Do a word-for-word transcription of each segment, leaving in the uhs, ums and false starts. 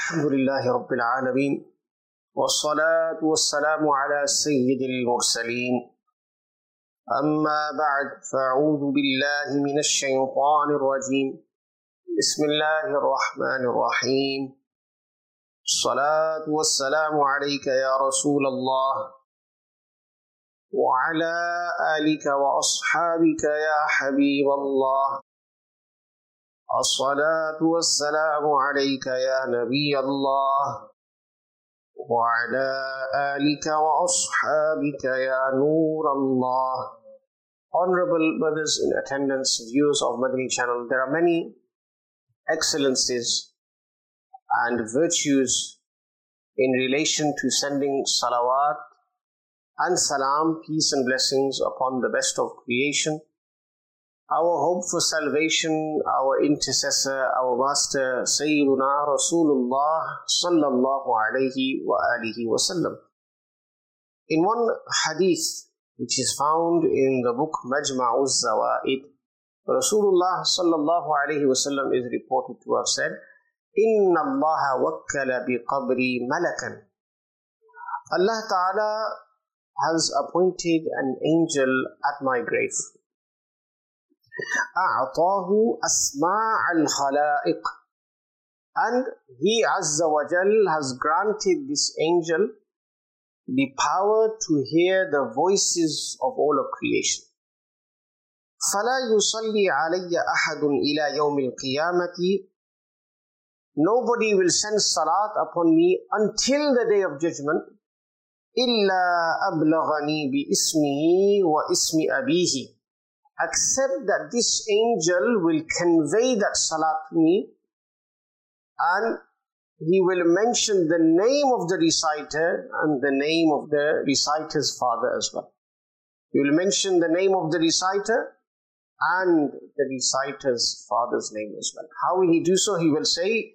الحمد لله رب العالمين والصلاة والسلام على سيد المرسلين أما بعد فأعوذ بالله من الشيطان الرجيم بسم الله الرحمن الرحيم الصلاة والسلام عليك يا رسول الله وعلى آلك وأصحابك يا حبيب الله الصلاة والسلام عليك يا نبي الله وعلى آلك وأصحابك يا نور الله. Honorable brothers in attendance, viewers of Madani channel, there are many excellences and virtues in relation to sending salawat and salam, peace and blessings upon the best of creation, our hope for salvation, our intercessor, our master, Sayyiduna Rasulullah sallallahu alayhi wa alihi wa sallam. In one hadith which is found in the book Majma'uz Zawaid, Rasulullah sallallahu alayhi wa sallam is reported to have said, Inna Allah wakkala bi qabri malakan. Allah Ta'ala has appointed an angel at my grave. أعطاه أسماع الخلائق, and he Azza wa Jal has granted this angel the power to hear the voices of all of creation. فلا يصلي علي أحد إلى يوم القيامة. Nobody will send salat upon me until the day of judgment. إلا أبلغني باسمه واسم أبيه. Except that this angel will convey that salat to me, and he will mention the name of the reciter and the name of the reciter's father as well. He will mention the name of the reciter and the reciter's father's name as well. How will he do so? He will say,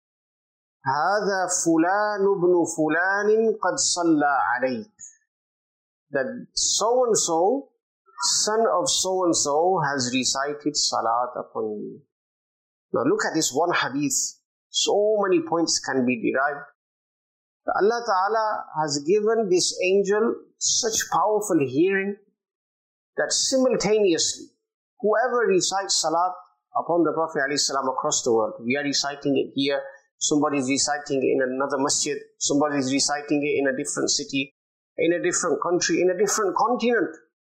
هذا فلان ابن فلان قد صلى عليك. That so and so, son of so and so, has recited salat upon you. Now look at this one hadith. So many points can be derived. Allah Ta'ala has given this angel such powerful hearing that simultaneously, whoever recites salat upon the Prophet ﷺ across the world, we are reciting it here, somebody is reciting it in another masjid, somebody is reciting it in a different city, in a different country, in a different continent.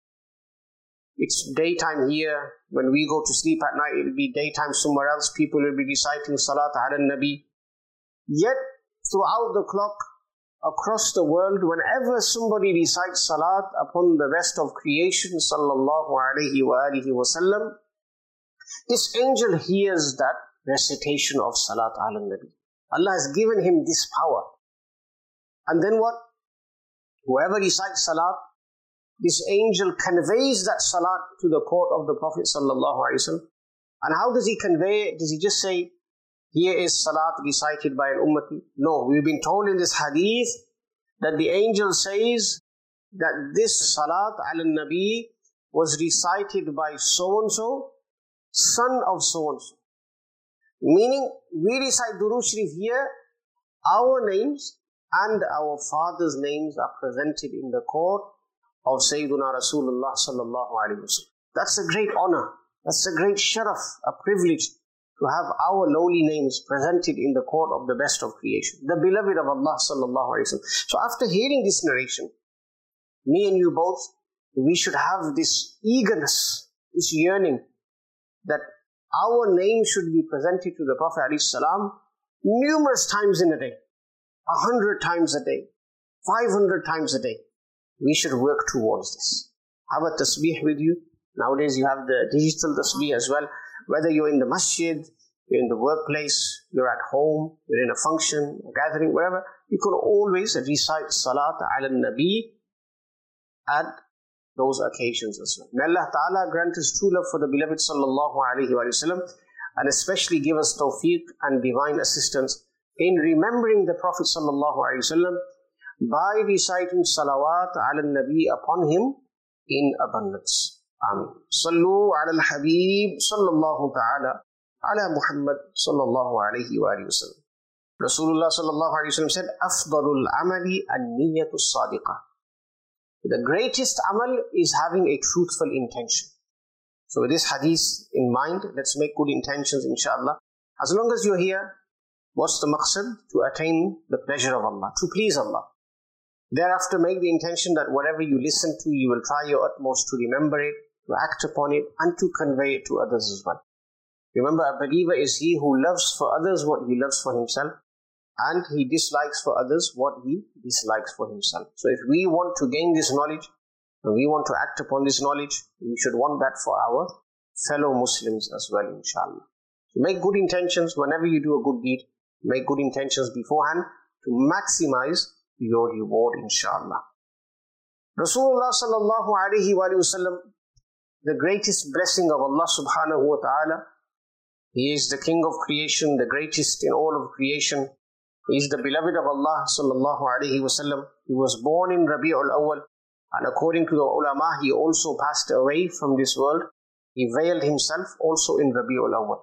It's daytime here. When we go to sleep at night, it will be daytime somewhere else. People will be reciting Salat ala Nabi. Yet, throughout the clock, across the world, whenever somebody recites Salat upon the best of creation, Sallallahu alayhi wa alihi wa sallam, this angel hears that recitation of Salat ala Nabi. Allah has given him this power. And then what? Whoever recites Salat, this angel conveys that salat to the court of the Prophet sallallahu alaihi wasallam. And how does he convey it? Does he just say, here is salat recited by an ummati? No, we've been told in this hadith that the angel says that this salat ala nabi was recited by so-and-so, son of so-and-so. Meaning, we recite Durood Sharif here, our names and our father's names are presented in the court of Sayyiduna Rasulullah sallallahu alayhi wa sallam. That's a great honor. That's a great sharaf, a privilege to have our lowly names presented in the court of the best of creation, the beloved of Allah sallallahu alayhi wa sallam. So after hearing this narration, me and you both, we should have this eagerness, this yearning that our name should be presented to the Prophet alayhi salam numerous times in a day, a hundred times a day, five hundred times a day. We should work towards this. Have a tasbih with you. Nowadays you have the digital tasbih as well. Whether you're in the masjid, you're in the workplace, you're at home, you're in a function, a gathering, wherever, you can always recite Salat ala Nabi at those occasions as well. May Allah Ta'ala grant us true love for the beloved sallallahu alayhi wa sallam, and especially give us tawfiq and divine assistance in remembering the Prophet sallallahu alayhi wa sallam by reciting salawat ala nabi upon him in abundance. Amin. Sallu ala al-Habib sallallahu ta'ala ala Muhammad sallallahu alayhi wa sallam. Rasulullah sallallahu alaihi wasallam said, "Afdalul amali an-niyyatu sadiqah." The greatest amal is having a truthful intention. So with this hadith in mind, let's make good intentions, inshallah. As long as you're here, what's the maqsad? To attain the pleasure of Allah, to please Allah. Thereafter, make the intention that whatever you listen to, you will try your utmost to remember it, to act upon it, and to convey it to others as well. Remember, a believer is he who loves for others what he loves for himself, and he dislikes for others what he dislikes for himself. So if we want to gain this knowledge, and we want to act upon this knowledge, we should want that for our fellow Muslims as well, inshallah. So make good intentions whenever you do a good deed. Make good intentions beforehand to maximize your reward, inshallah. Rasulullah sallallahu alaihi wasallam, the greatest blessing of Allah subhanahu wa ta'ala. He is the king of creation, the greatest in all of creation. He is the beloved of Allah sallallahu alaihi wasallam. He was born in Rabi'ul Awwal, and according to the ulama, he also passed away from this world. He veiled himself also in Rabi'ul Awwal.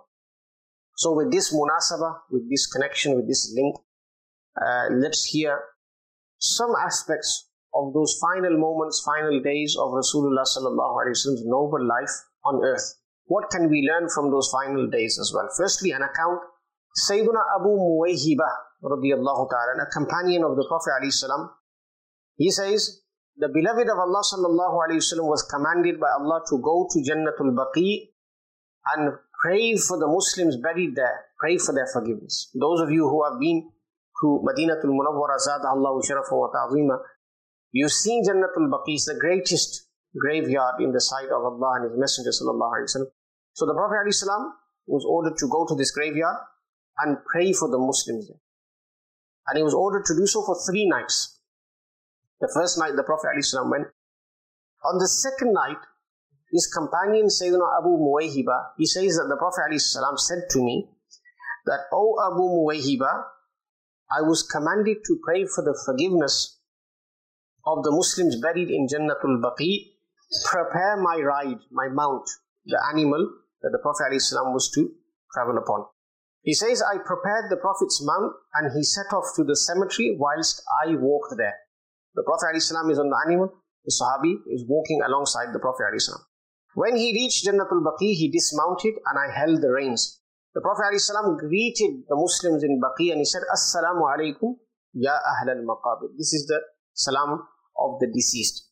So with this munasabah, with this connection, with this link, uh, let's hear some aspects of those final moments, final days of Rasulullah sallallahu alaihi wasallam's noble life on earth. What can we learn from those final days as well? Firstly, an account. Sayyiduna Abu Muwayhiba radiyallahu ta'ala, a companion of the Prophet alayhi salam, he says, the beloved of Allah sallallahu alayhi wasallam was commanded by Allah to go to Jannatul Baqi and pray for the Muslims buried there, pray for their forgiveness. Those of you who have been to Madinatul Munawwara, Zadallahu Sharafa wa Ta'zima, you've seen Jannatul Baqi, is the greatest graveyard in the sight of Allah and His Messenger sallallahu alayhi wasallam. So the Prophet alayhi salam was ordered to go to this graveyard and pray for the Muslims there. And he was ordered to do so for three nights. The first night the Prophet ﷺ went. On the second night, his companion Sayyidina Abu Muwayhiba, he says that the Prophet ﷺ said to me that, "O Abu Muwayhiba, I was commanded to pray for the forgiveness of the Muslims buried in Jannatul Baqi. Prepare my ride, my mount, the animal that the Prophet ﷺ was to travel upon." He says, I prepared the Prophet's mount and he set off to the cemetery whilst I walked there. The Prophet ﷺ is on the animal, the Sahabi is walking alongside the Prophet ﷺ. When he reached Jannatul Baqi, he dismounted and I held the reins. The Prophet ﷺ greeted the Muslims in Baqi and he said, Assalamu alaikum ya ahl al-maqabir. This is the salam of the deceased.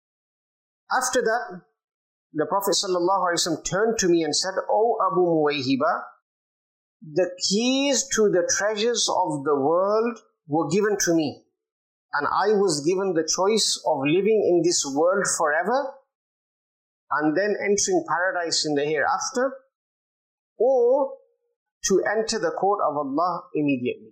After that, the Prophet ﷺ turned to me and said, O Abu Muwayhiba, the keys to the treasures of the world were given to me, and I was given the choice of living in this world forever and then entering paradise in the hereafter, or to enter the court of Allah immediately.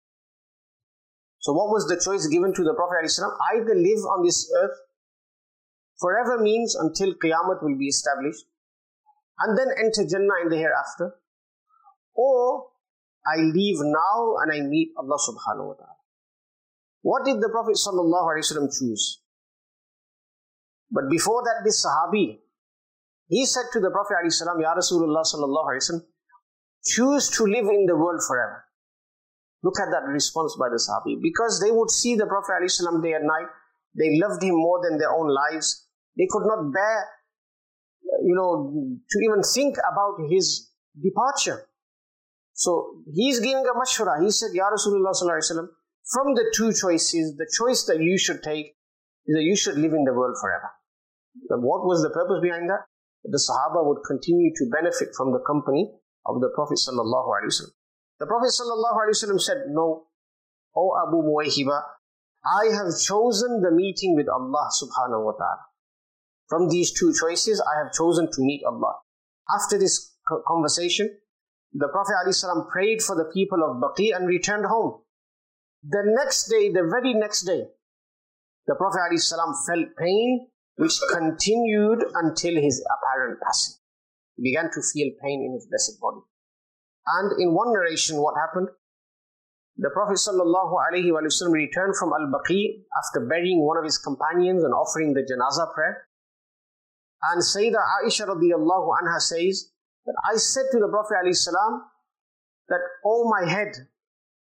So what was the choice given to the Prophet ﷺ? Either live on this earth forever, means until Qiyamah will be established, and then enter Jannah in the hereafter, or I leave now and I meet Allah subhanahu wa ta'ala. What did the Prophet sallallahu alaihi wasallam choose? But before that, this Sahabi, he said to the Prophet alayhi salam, Ya Rasulullah sallallahu alaihi wasallam, choose to live in the world forever. Look at that response by the Sahabi. Because they would see the Prophet alayhi salam day and night, they loved him more than their own lives. They could not bear, you know, to even think about his departure. So he's giving a mashwara. He said, Ya Rasulullah sallallahu alaihi wasallam, from the two choices, the choice that you should take is that you should live in the world forever. And what was the purpose behind that? The Sahaba would continue to benefit from the company of the Prophet sallallahu alaihi wasallam. The Prophet sallallahu alaihi wasallam said, no, O Abu Muwayhiba, I have chosen the meeting with Allah subhanahu wa ta'ala. From these two choices, I have chosen to meet Allah. After this conversation, the Prophet ﷺ prayed for the people of Baqi and returned home. The next day, the very next day, the Prophet ﷺ felt pain which continued until his apparent passing. He began to feel pain in his blessed body. And in one narration, what happened? The Prophet ﷺ returned from Al-Baqi after burying one of his companions and offering the janazah prayer. And Sayyidah Aisha radiyallahu anha says, that I said to the Prophet ﷺ that, oh my head,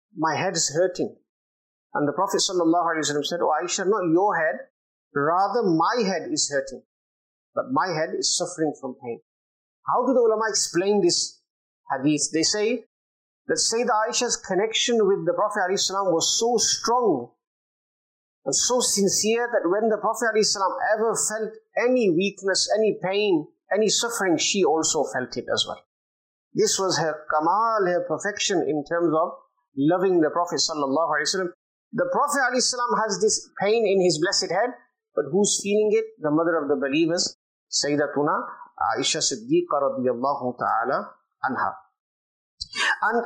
my head is hurting. And the Prophet ﷺ said, oh Aisha, not your head, rather my head is hurting. But my head is suffering from pain. How do the ulama explain this hadith? They say that Sayyidah Aisha's connection with the Prophet ﷺ was so strong and so sincere that when the Prophet ﷺ ever felt any weakness, any pain, any suffering, she also felt it as well. This was her kamal, her perfection in terms of loving the Prophet ﷺ. The Prophet ﷺ has this pain in his blessed head, but who's feeling it? The mother of the believers, Sayyidatuna Aisha Siddiqa radiyallahu ta'ala anha. And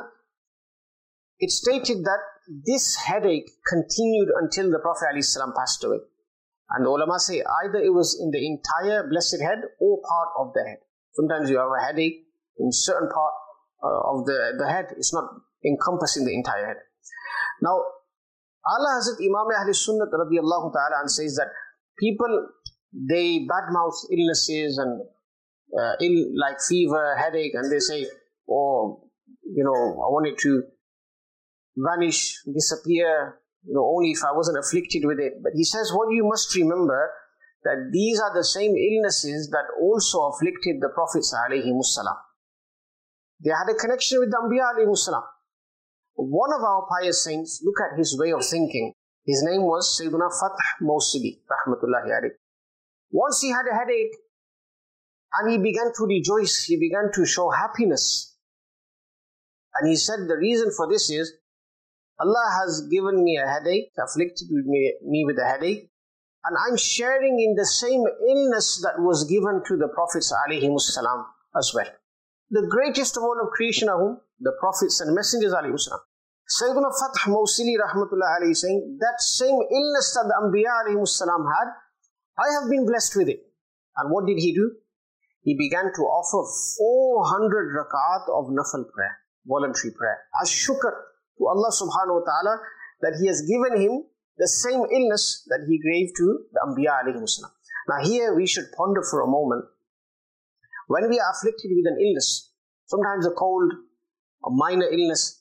it stated that this headache continued until the Prophet ﷺ passed away. And the ulama say either it was in the entire blessed head or part of the head. Sometimes you have a headache in certain part uh, of the, the head. It's not encompassing the entire head. Now, Allah Hazrat Imam Ahl Sunnat radiyallahu ta'ala and says that people, they badmouth illnesses and uh, ill like fever, headache, and they say, oh, you know, I want it to vanish, disappear, you know, only if I wasn't afflicted with it. But he says, what you must remember, that these are the same illnesses that also afflicted the Prophets alayhimus salam. They had a connection with the Anbiya alayhimus salam. One of our pious saints, look at his way of thinking. His name was Sayyiduna Fath Mawsili, rahmatullahi alayhi. Once he had a headache, and he began to rejoice, he began to show happiness. And he said, the reason for this is, Allah has given me a headache, afflicted me, me with a headache, and I'm sharing in the same illness that was given to the Prophets alayhimus salam as well. The greatest of all of creation are whom? The Prophets and Messengers alayhimus salam. Sayyiduna Fath Mawsili rahmatullahi alayhi saying, that same illness that the Anbiya alayhimus salam had, I have been blessed with it. And what did he do? He began to offer four hundred rak'at of nafal prayer, voluntary prayer, as shukr to Allah subhanahu wa ta'ala that He has given him the same illness that He gave to the Anbiya alayhi salam. Now here we should ponder for a moment. When we are afflicted with an illness, sometimes a cold, a minor illness,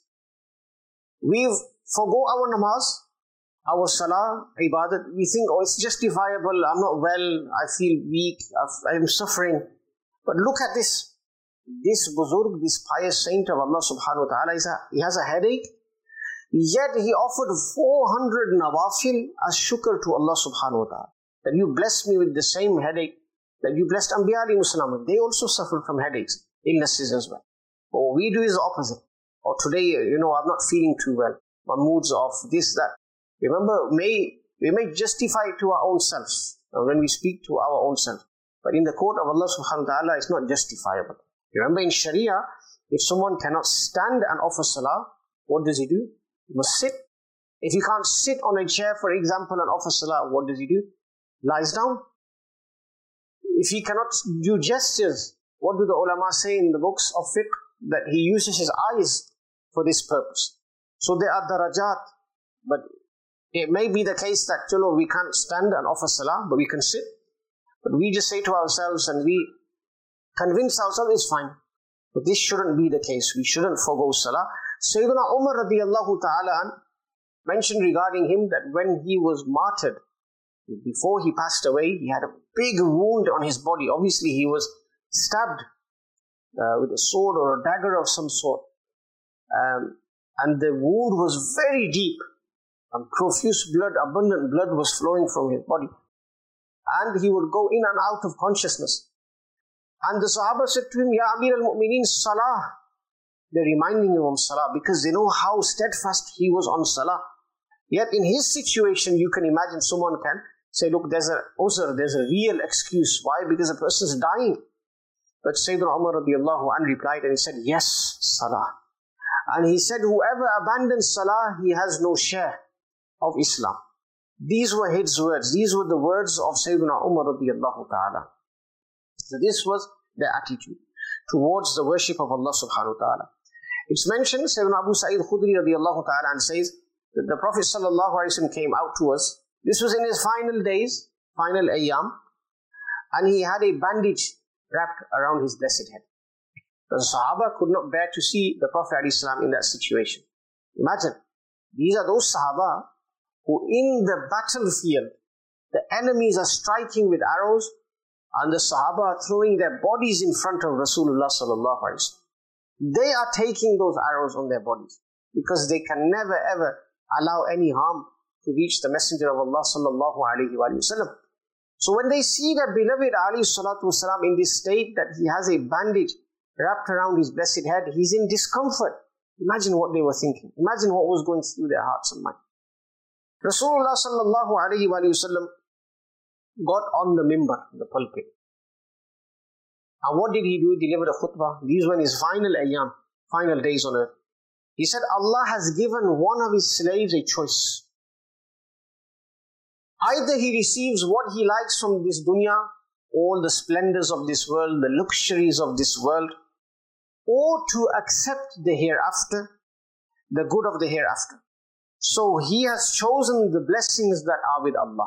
we forgo our namaz, our salah, ibadat. We think, oh, it's justifiable, I'm not well, I feel weak, I'm suffering. But look at this. This buzurg, this pious saint of Allah subhanahu wa ta'ala, he has a headache, yet he offered four hundred nawafil as shukr to Allah subhanahu wa ta'ala. That you blessed me with the same headache that you blessed Anbiya alayhi salam. They also suffered from headaches, illnesses as well. But what we do is the opposite. Or today, you know, I'm not feeling too well, my mood's off, this, that. Remember, may, we may justify it to our own selves when we speak to our own self. But in the court of Allah subhanahu wa ta'ala, it's not justifiable. Remember in Sharia, if someone cannot stand and offer salah, what does he do? He must sit. If he can't sit on a chair, for example, and offer salah, what does he do? Lies down. If he cannot do gestures, what do the ulama say in the books of fiqh? That he uses his eyes for this purpose. So there are darajat, but it may be the case that, chalo, we can't stand and offer salah, but we can sit. But we just say to ourselves and we convince ourselves it's fine. But this shouldn't be the case. We shouldn't forgo salah. Sayyidina Umar radiyallahu ta'ala mentioned regarding him that when he was martyred, before he passed away, he had a big wound on his body. Obviously, he was stabbed uh, with a sword or a dagger of some sort. Um, and the wound was very deep. And profuse blood, abundant blood was flowing from his body. And he would go in and out of consciousness. And the Sahaba said to him, Ya Amir al-Mu'mineen, Salah. They're reminding him of Salah because they know how steadfast he was on Salah. Yet in his situation, you can imagine someone can say, look, there's a uzr, there's a real excuse. Why? Because a person's dying. But Sayyidina Umar radiallahu anhu replied and he said, yes, Salah. And he said, whoever abandons Salah, he has no share of Islam. These were his words. These were the words of Sayyidina Umar radiallahu ta'ala. So this was their attitude towards the worship of Allah subhanahu wa ta'ala. It's mentioned, Sayyidina Abu Sa'id Khudri radiallahu ta'ala and says that the Prophet sallallahu alaihi wasallam came out to us. This was in his final days, final ayyam, and he had a bandage wrapped around his blessed head. The Sahaba could not bear to see the Prophet ﷺ in that situation. Imagine, These are those Sahaba who in the battlefield, the enemies are striking with arrows and the Sahaba are throwing their bodies in front of Rasulullah sallallahu alaihi wasallam. They are taking those arrows on their bodies because they can never ever allow any harm to reach the Messenger of Allah sallallahu alaihi wasallam. So when they see their beloved alayhi salatu wasalam in this state that he has a bandage wrapped around his blessed head, he's in discomfort. Imagine what they were thinking. Imagine what was going through their hearts and minds. Rasulullah sallallahu alaihi wasallam got on the mimbar, the pulpit. And what did he do? He delivered a khutbah. These were his final ayyam, final days on earth. He said, Allah has given one of his slaves a choice. Either he receives what he likes from this dunya, all the splendors of this world, the luxuries of this world, or to accept the hereafter, the good of the hereafter. So he has chosen the blessings that are with Allah.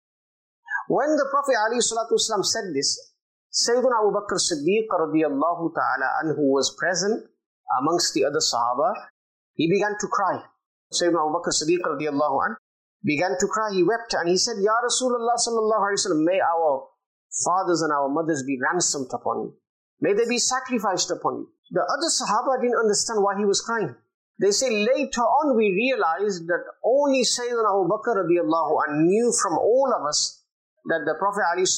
When the Prophet ﷺ said this, Sayyidina Abu Bakr Siddiq radiyallahu ta'ala anhu was present amongst the other Sahaba. He began to cry. Sayyidina Abu Bakr Siddiq radiyallahu anhu began to cry. He wept and he said, Ya Rasulullah sallallahu alayhi wa sallam, may our fathers and our mothers be ransomed upon you. May they be sacrificed upon you. The other Sahaba didn't understand why he was crying. They say later on we realized that only Sayyidina Abu Bakr radiallahu anhu knew from all of us that the Prophet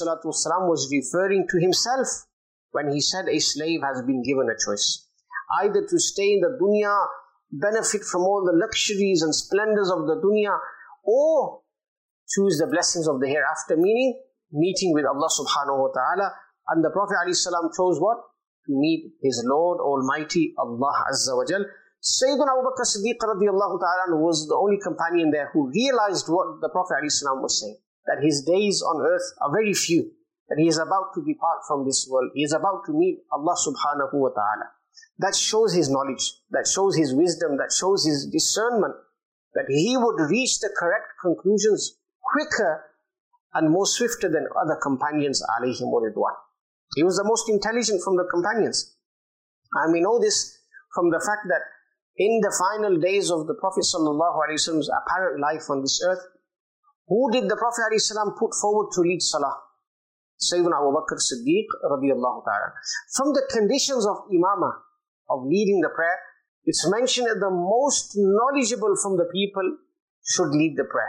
ﷺ was referring to himself when he said a slave has been given a choice. Either to stay in the dunya, benefit from all the luxuries and splendors of the dunya, or choose the blessings of the hereafter, meaning meeting with Allah subhanahu wa ta'ala. And the Prophet ﷺ chose what? To meet his Lord Almighty Allah Azza wa Jal. Sayyidina Abu Bakr Siddiq radiallahu ta'ala was the only companion there who realized what the Prophet ﷺ was saying. That his days on earth are very few. That he is about to depart from this world. He is about to meet Allah subhanahu wa ta'ala. That shows his knowledge. That shows his wisdom. That shows his discernment. That he would reach the correct conclusions quicker and more swifter than other companions alayhim ridwan. He was the most intelligent from the companions. And we know this from the fact that in the final days of the Prophet sallallahu alaihi wasallam's apparent life on this earth, who did the Prophet ﷺ put forward to lead Salah? Sayyidina Abu Bakr Siddiq radiyallahu ta'ala. From the conditions of imamah, of leading the prayer, it's mentioned that the most knowledgeable from the people should lead the prayer.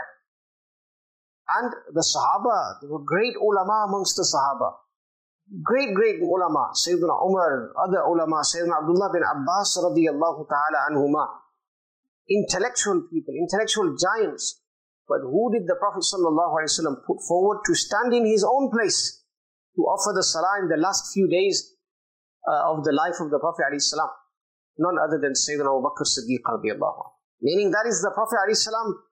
And the Sahaba, there were great ulama amongst the Sahaba. Great, great ulama. Sayyidina Umar, other ulama, Sayyidina Abdullah bin Abbas radiyallahu ta'ala anhuma. Intellectual people, intellectual giants. But who did the Prophet ﷺ put forward to stand in his own place to offer the salah in the last few days uh, of the life of the Prophet ﷺ? None other than Sayyidina Abu Bakr Siddiq radiallahu anhu. Meaning that is the Prophet ﷺ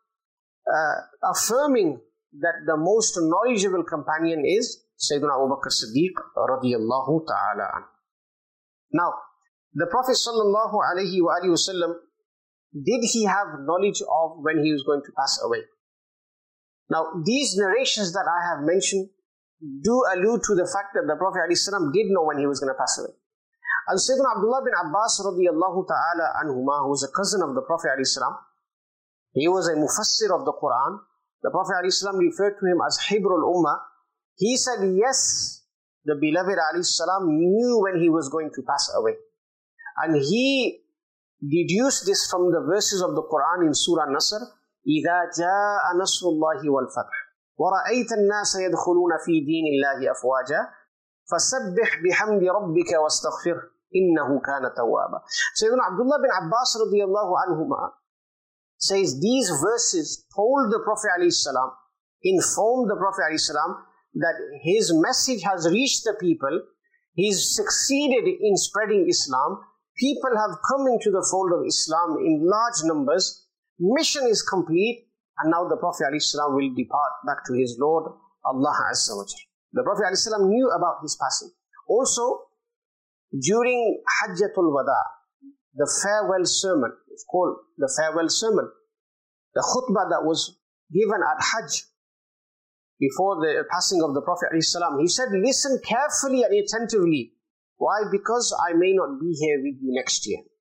uh, affirming that the most knowledgeable companion is Sayyidina Abu Bakr Siddiq radiallahu ta'ala anhu. Now, the Prophet sallallahu alayhi wa alihi wasallam, did he have knowledge of when he was going to pass away? Now, these narrations that I have mentioned do allude to the fact that the Prophet ﷺ did know when he was going to pass away. And Sayyidina Abdullah bin Abbas radiyallahu ta'ala anhuma, who was a cousin of the Prophet ﷺ, he was a mufassir of the Quran. The Prophet ﷺ referred to him as Hibrul Ummah. He said, yes, the beloved ﷺ knew when he was going to pass away. And he deduced this from the verses of the Quran in Surah Nasr, إِذَا جَاءَ نَصْرُ اللَّهِ وَالْفَتْحِ وَرَأَيْتَ النَّاسَ يَدْخُلُونَ فِي دِينِ اللَّهِ أَفْوَاجًا فَسَبِّحْ بِحَمْدِ رَبِّكَ وَاسْتَغْفِرْهُ إِنَّهُ كَانَ تَوَّابًا. Sayyidina Abdullah bin Abbas radiyallahu anhuma says these verses told the Prophet ﷺ, informed the Prophet ﷺ that his message has reached the people, he's succeeded in spreading Islam, people have come into the fold of Islam in large numbers, mission is complete, and now the Prophet ﷺ will depart back to his Lord, Allah Azza wa Jal. The Prophet ﷺ knew about his passing. Also, during Hajjatul Wada, the farewell sermon, it's called the farewell sermon, the khutbah that was given at Hajj, before the passing of the Prophet ﷺ, he said, listen carefully and attentively. Why? Because I may not be here with you next year.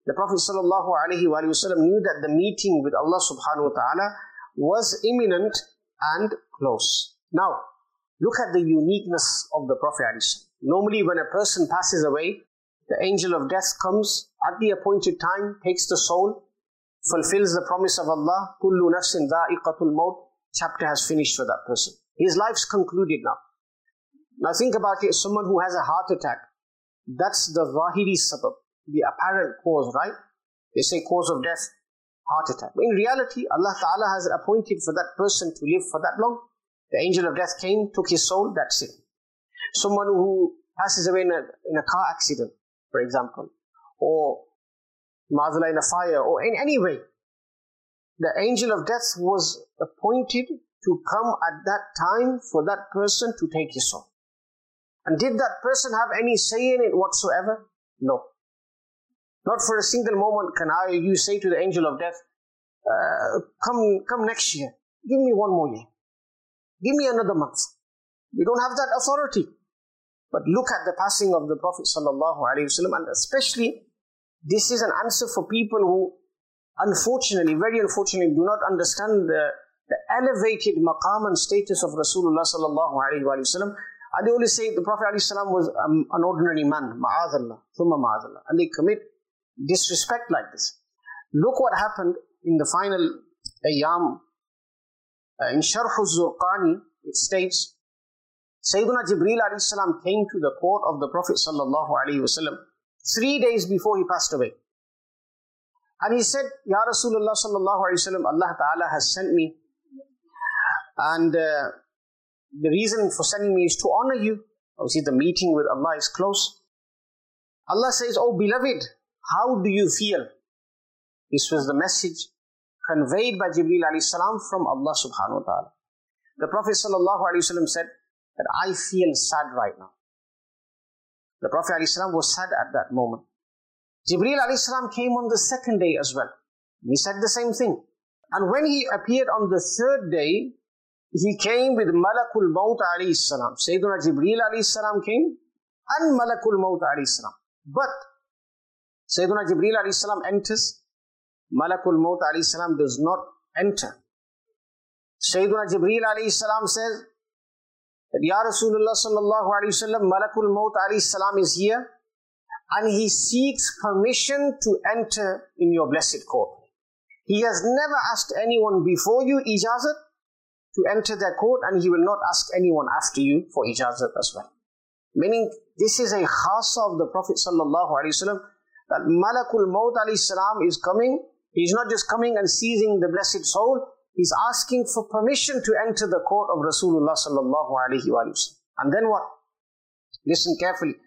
The Prophet sallallahu alaihi wasallam knew that the meeting with Allah subhanahu wa ta'ala was imminent and close. Now, look at the uniqueness of the Prophet alayhi salam. Normally when a person passes away, the angel of death comes at the appointed time, takes the soul, fulfills the promise of Allah, kullu nafsin dha'iqatul maut, chapter has finished for that person. His life's concluded now. Now think about it, someone who has a heart attack, that's the zahiri sabab, the apparent cause, right? They say cause of death, heart attack. But in reality, Allah Ta'ala has appointed for that person to live for that long. The angel of death came, took his soul, that's it. Someone who passes away in a, in a car accident, for example, or ma'azallah in a fire, or in any way, the angel of death was appointed to come at that time for that person to take his soul. And did that person have any say in it whatsoever? No. Not for a single moment can I, you say to the angel of death, uh, come, come next year, give me one more year, give me another month. We don't have that authority. But look at the passing of the Prophet sallallahu alaihi wasallam, and especially this is an answer for people who unfortunately, very unfortunately, do not understand the, the elevated maqam and status of Rasulullah sallallahu alaihi wasallam. And they only say the Prophet alaihi salam was um, an ordinary man, ma'adallah, thumma ma'adallah, and they commit disrespect like this. Look what happened in the final ayyam. Uh, in Sharh al-Zurqani, it states, Sayyidina Jibreel alayhi salam came to the court of the Prophet sallallahu alaihi wasallam three days before he passed away. And he said, Ya Rasulullah sallallahu alaihi wasallam, Allah Ta'ala has sent me. And uh, the reason for sending me is to honor you. Obviously the meeting with Allah is close. Allah says, oh beloved, how do you feel? This was the message conveyed by Jibreel alayhi salam from Allah subhanahu wa ta'ala. The Prophet sallallahu alaihi wasallam said that I feel sad right now. The Prophet alayhi salam was sad at that moment. Jibreel alayhi salam came on the second day as well. He said the same thing. And when he appeared on the third day, he came with Malakul Maut alayhi salam. Sayyidina Jibreel alayhi salam came and Malakul Maut alayhi salam. But Sayyidina Jibreel alayhi salam enters, Malakul Maut alayhi salam does not enter. Sayyidina Jibreel alayhi salam says that Ya Rasulullah sallallahu alayhi wasallam, Malakul Maut alayhi salam is here and he seeks permission to enter in your blessed court. He has never asked anyone before you ijazat to enter their court, and he will not ask anyone after you for ijazat as well. Meaning, this is a khasa of the Prophet sallallahu alaihi wasallam, that Malakul Maut alayhi salam is coming. He's not just coming and seizing the blessed soul, he's asking for permission to enter the court of Rasulullah sallallahu alaihi wasallam. And then what? Listen carefully.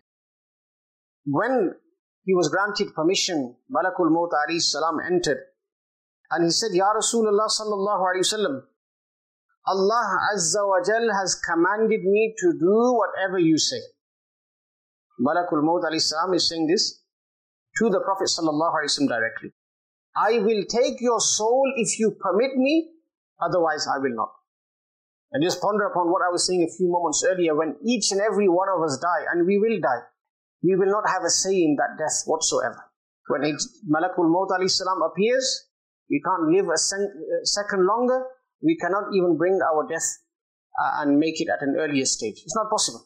When he was granted permission, Malakul Maut alayhi salam entered, and he said, Ya Rasulullah sallallahu alaihi wasallam, Allah Azza wa Jal has commanded me to do whatever you say. Malakul Maut alayhi salam is saying this to the Prophet sallallahu alaihi wasallam directly. I will take your soul if you permit me, otherwise I will not. And just ponder upon what I was saying a few moments earlier, when each and every one of us die, and we will die, we will not have a say in that death whatsoever. When Malakul Maut alayhi salam appears, we can't live a, a second longer. We cannot even bring our death uh, and make it at an earlier stage. It's not possible.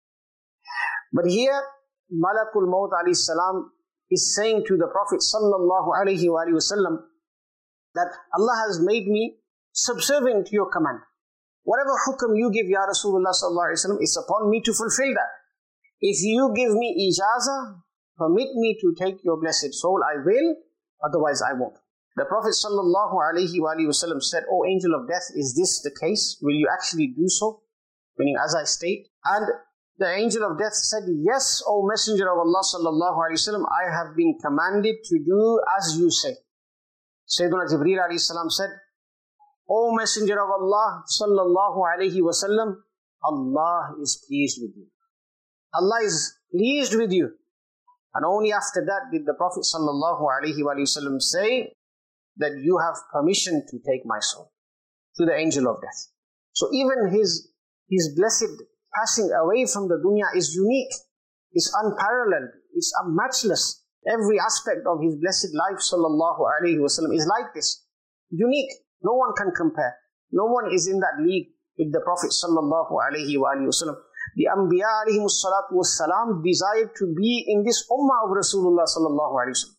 But here, Malakul Maut alayhi salam is saying to the Prophet sallallahu alayhi wa sallam that Allah has made me subservient to your command. Whatever hukam you give, Ya Rasulullah sallallahu alayhi wa sallam, it's upon me to fulfill that. If you give me ijazah, permit me to take your blessed soul, I will, otherwise I won't. The Prophet sallallahu alayhi wa sallam said, O angel of death, is this the case? Will you actually do so? Meaning, as I state. And the angel of death said, yes, O messenger of Allah sallallahu alayhi wa sallam, I have been commanded to do as you say. Sayyidina Jibreel alayhi salam said, O messenger of Allah sallallahu alayhi wa sallam, Allah is pleased with you. Allah is pleased with you. And only after that did the Prophet sallallahu alayhi wa sallam say that you have permission to take my soul to the angel of death. So even his, his blessed passing away from the dunya is unique, it's unparalleled, it's matchless. Every aspect of his blessed life, sallallahu alayhi wasallam, is like this. Unique. No one can compare. No one is in that league with the Prophet sallallahu alayhi wasallam. The Anbiya alayhimus salatu wassalam desired to be in this ummah of Rasulullah sallallahu alayhi wasallam.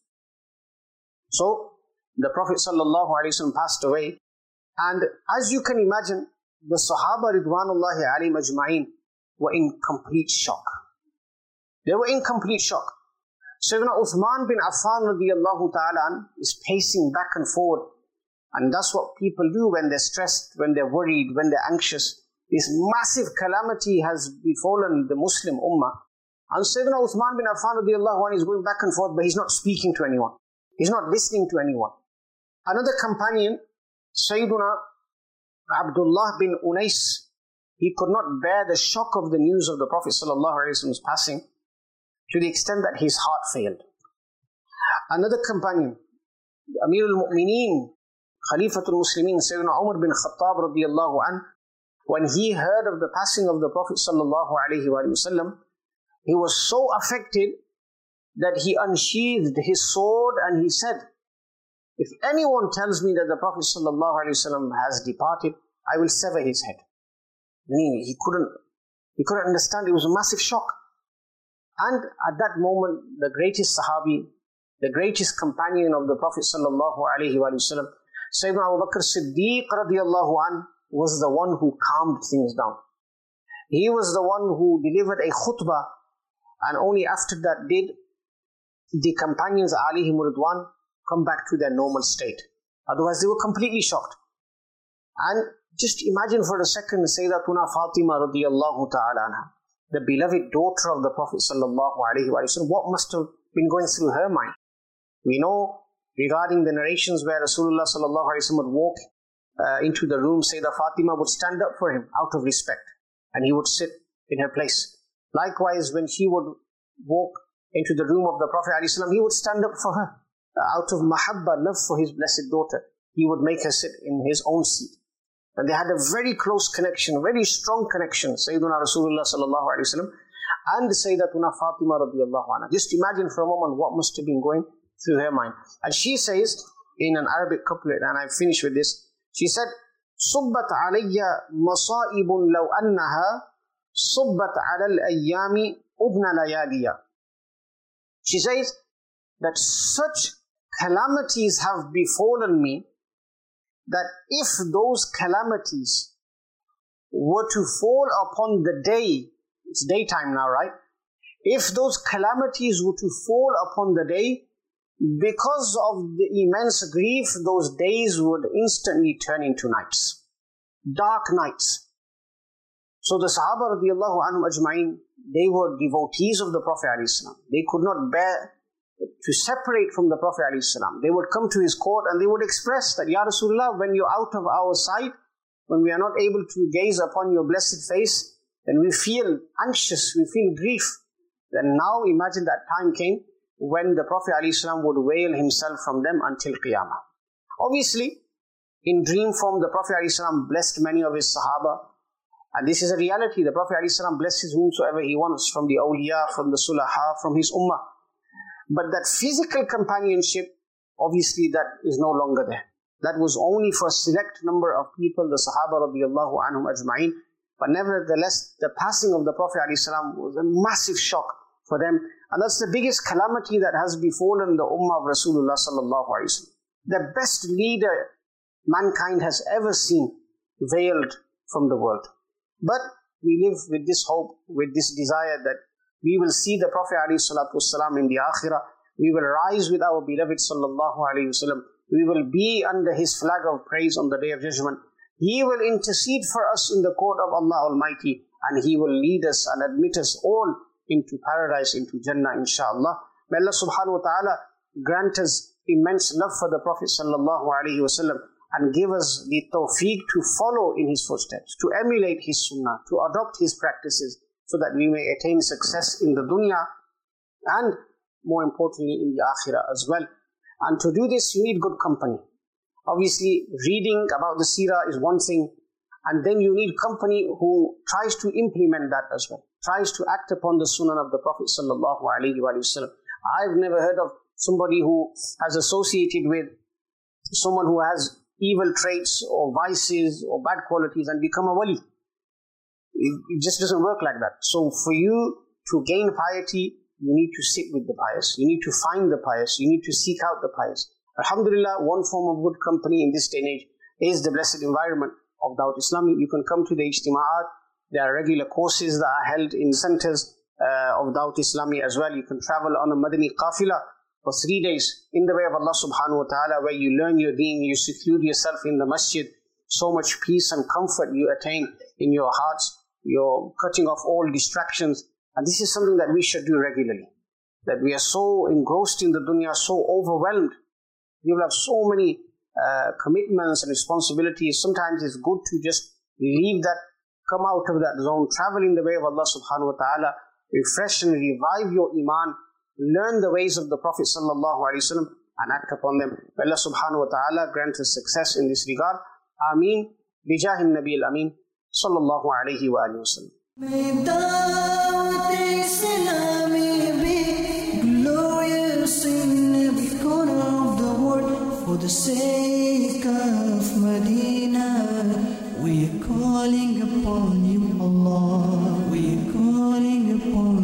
So, the Prophet sallallahu alayhi wasallam passed away, and as you can imagine, the Sahaba ridwanullahi alayhim ajma'in were in complete shock. They were in complete shock. Sayyidina Uthman bin Affan radiyallahu ta'ala is pacing back and forward. And that's what people do when they're stressed, when they're worried, when they're anxious. This massive calamity has befallen the Muslim ummah. And Sayyidina Uthman bin Affan radiyallahu anhu is going back and forth, but he's not speaking to anyone. He's not listening to anyone. Another companion, Sayyidina Abdullah bin Unais, he could not bear the shock of the news of the Prophet sallallahu alaihi wasallam's passing, to the extent that his heart failed. Another companion, Amir al-Mu'mineen, Khalifatul Muslimin, Sayyidina Umar bin Khattab radiyallahu anh, when he heard of the passing of the Prophet sallallahu alaihi wasallam, he was so affected that he unsheathed his sword and he said, if anyone tells me that the Prophet sallallahu alaihi wasallam has departed, I will sever his head. He, he couldn't, he couldn't understand. It was a massive shock. And at that moment, the greatest Sahabi, the greatest companion of the Prophet sallallahu alaihi wasallam, Sayyidina Abu Bakr Siddiq radiyallahu anh, was the one who calmed things down. He was the one who delivered a khutbah, and only after that did the companions alayhim ridwan come back to their normal state. Otherwise they were completely shocked. And just imagine for a second Sayyidatuna Fatima radiyallahu ta'ala anha, the beloved daughter of the Prophet sallallahu alaihi wasallam, what must have been going through her mind? We know regarding the narrations where Rasulullah sallallahu alaihi wasallam would walk uh, into the room, Sayyidah Fatima would stand up for him out of respect, and he would sit in her place. Likewise, when he would walk into the room of the Prophet alaihi wasallam, he would stand up for her. Uh, out of mahabba, love for his blessed daughter, he would make her sit in his own seat. And they had a very close connection, very strong connection, Sayyiduna Rasulullah sallallahu alaihi wasallam and Sayyidatuna Fatima radiyallahu anha. Just imagine for a moment what must have been going through her mind. And she says in an Arabic couplet, and I finish with this, she said, صُبَّتْ عَلَيَّ مَصَائِبٌ لَوْ أَنَّهَا صُبَّتْ عَلَى الْأَيَّامِ أُبْنَ لَيَالِيَ. She says that such calamities have befallen me, that if those calamities were to fall upon the day, it's daytime now, right? If those calamities were to fall upon the day, because of the immense grief, those days would instantly turn into nights, dark nights. So the Sahaba radiallahu anhum ajma'in, they were devotees of the Prophet alayhi salam. They could not bear to separate from the Prophet alayhi salam. They would come to his court and they would express that, Ya Rasulullah, when you're out of our sight, when we are not able to gaze upon your blessed face, then we feel anxious, we feel grief. Then now imagine that time came when the Prophet ﷺ would veil himself from them until Qiyamah. Obviously, in dream form, the Prophet ﷺ blessed many of his Sahaba. And this is a reality. The Prophet ﷺ blesses whomsoever he wants, from the awliya, from the sulaha, from his ummah. But that physical companionship, obviously that is no longer there. That was only for a select number of people, the Sahaba radiallahu anhum ajma'in. But nevertheless, the passing of the Prophet ﷺ was a massive shock for them. And that's the biggest calamity that has befallen the ummah of Rasulullah sallallahu alaihi wasallam. The best leader mankind has ever seen veiled from the world. But we live with this hope, with this desire that we will see the Prophet alayhi salatu wasalam in the akhirah. We will rise with our beloved sallallahu alaihi wasallam. We will be under his flag of praise on the day of judgment. He will intercede for us in the court of Allah Almighty, and he will lead us and admit us all into paradise, into Jannah, inshaAllah. May Allah subhanahu wa ta'ala grant us immense love for the Prophet sallallahu alaihi wasallam and give us the tawfiq to follow in his footsteps, to emulate his sunnah, to adopt his practices, so that we may attain success in the dunya and more importantly in the akhirah as well. And to do this, you need good company. Obviously, reading about the seerah is one thing, and then you need company who tries to implement that as well, tries to act upon the sunnah of the Prophet sallallahu alaihi wasallam. I've never heard of somebody who has associated with someone who has evil traits or vices or bad qualities and become a wali. It just doesn't work like that. So for you to gain piety, you need to sit with the pious. You need to find the pious. You need to seek out the pious. Alhamdulillah, one form of good company in this day and age is the blessed environment of Dawat Islami. You can come to the ijtima'at. There are regular courses that are held in centers uh, of Dawat Islami as well. You can travel on a Madani qafila for three days in the way of Allah subhanahu wa ta'ala, where you learn your deen, you seclude yourself in the masjid. So much peace and comfort you attain in your hearts. You're cutting off all distractions. And this is something that we should do regularly. That we are so engrossed in the dunya, so overwhelmed. We will have so many uh, commitments and responsibilities. Sometimes it's good to just leave that, come out of that zone, travel in the way of Allah subhanahu wa ta'ala, refresh and revive your iman, learn the ways of the Prophet sallallahu alaihi wasallam and act upon them. May Allah subhanahu wa ta'ala grant us success in this regard. Ameen. Bijahin Nabi al-Amin. Sallallahu alaihi wa alihi wasallam. May Dawat Islami be glorious in every corner of the world. For the sake of Medina, we are calling upon you, Allah. We are calling upon